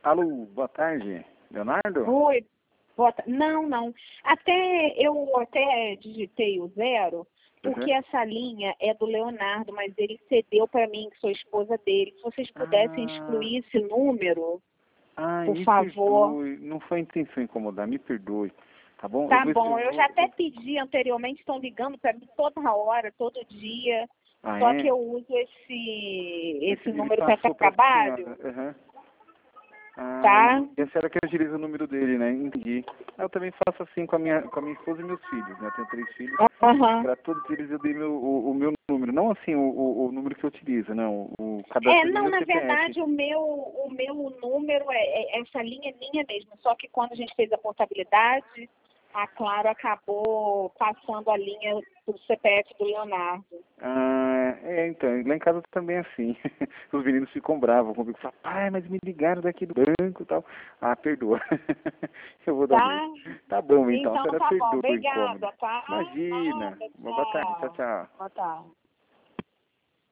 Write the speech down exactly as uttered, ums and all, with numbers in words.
Alô, boa tarde. Leonardo? Oi, boa ta- Não, não. Até eu até digitei o zero, porque Uhum. essa linha é do Leonardo, mas ele cedeu para mim, que sou esposa dele. Se vocês pudessem Ah, excluir esse número, ai, por me favor. perdoe. Não foi a intenção incomodar, me perdoe. Tá bom? Eu Tá vou... bom, Eu eu já vou até eu- pedi anteriormente, estão ligando para mim toda hora, todo dia. Ah, Só que é? eu uso esse, Esse, esse ele número para passou para a trabalho, senhora. Aham. Ah, tá? e a senhora quer agiliza o número dele, né? Entendi. Eu também faço assim com a minha, com a minha esposa e meus filhos, né? Eu tenho três filhos. Aham. Para todos eles eu dei meu, o, o meu número. Não assim o, o, o número que eu utilizo, não. O É, cadastro do não, meu na C P F. verdade, o meu, o meu número, é, é- essa linha é minha mesmo. Só que quando a gente fez a portabilidade, a Claro acabou passando a linha do C P F do Leonardo. Ah, é, então, lá em casa também é assim. Os meninos ficam bravos comigo, falam, pai, mas me ligaram daqui do banco e tal. Ah, perdoa. Eu vou dar jeito. Tá? Tá bom, então, a Então senhora tá bom. perdoa o incômodo. Obrigada, tá? Imagina. Nada, Uma boa tarde, tchau, tchau. tchau. Boa tarde.